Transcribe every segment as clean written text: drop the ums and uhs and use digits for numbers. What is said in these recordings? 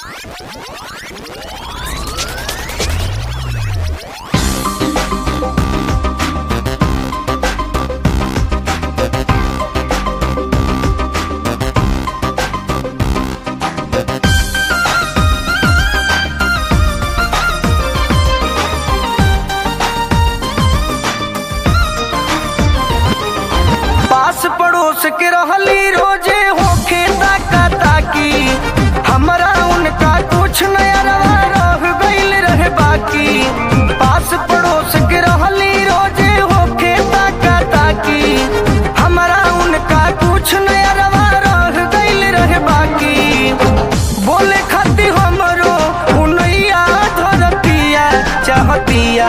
पास पड़ोस के रहली रोजे होखे ताका ताकी, हमरा उनका कुछ नया रवा रह गइल रहे बाकी। पास पड़ोस के रहली रोजे होखे ताका ताकी, हमरा उनका कुछ नया रवा रह गइल रहे बाकी। बोले खाती हमरो उनैया धरतिया, चाहतिया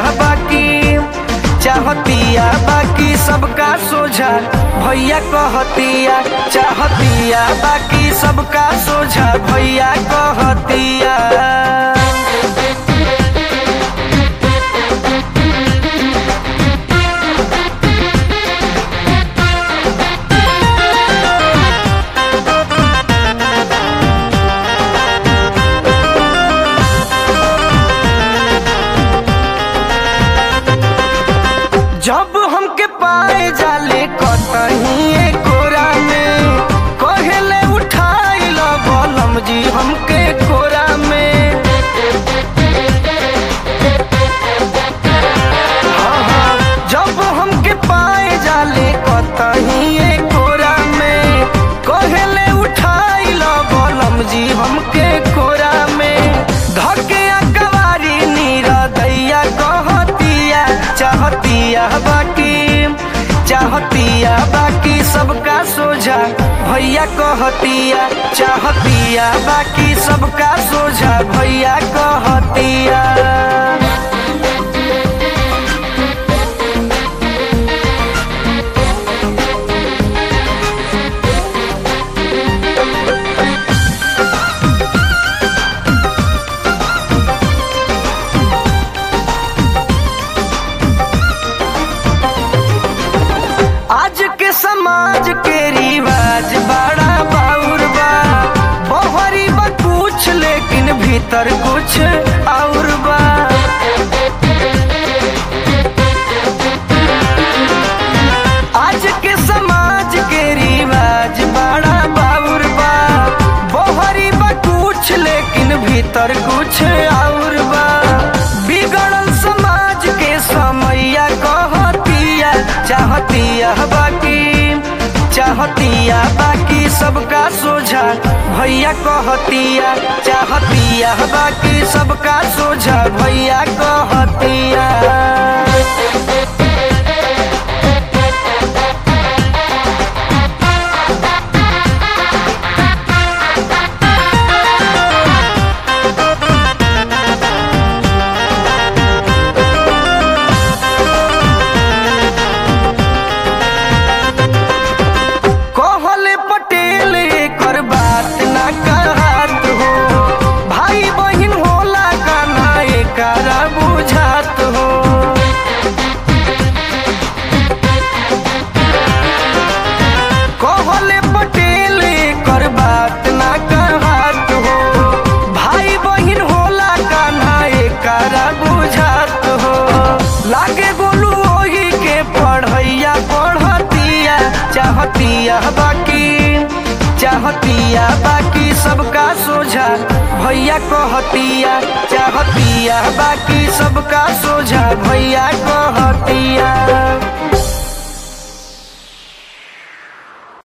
बाकी सबका सोझा भैया कहतिया, चाहतिया बाकी सबका सोझा भैया कहतिया। जब हमके पाए जाले कतही कोरा में, कहेले उठाइल बलम जी हमके कोरा में। हाँ, जब हमके पाए जाले कतही कोरा में, कहेले उठाइल बलम जी हमके कोरा में। धके अकवारी नीरदैया कहतिया, चाहतिया बाकी सबका सोझा भैया कहतिया, चाहतिया बाकी सबका सोझा भैया कहतिया। आज के समाज के रिवाज बड़ा बाउर बा, बहरी बा कुछ लेकिन भीतर कुछ और बा। आज के समाज के रिवाज बड़ा बाउर बा, बहरी बा कुछ लेकिन भीतर कुछ और बा। बिगड़ल समाज के समैया कहतिया, चाहतिया बाकी सबका सोझा भैया कहतिया, चाहतिया बाकी सबका सोझा भैया कहतिया। लागे गोलू ओही के पढ़ैया पढ़तिया, चाहतिया बाकी सबका सोझा भैया कहतिया, चाहतिया बाकी सबका सोझा भैया कहतिया।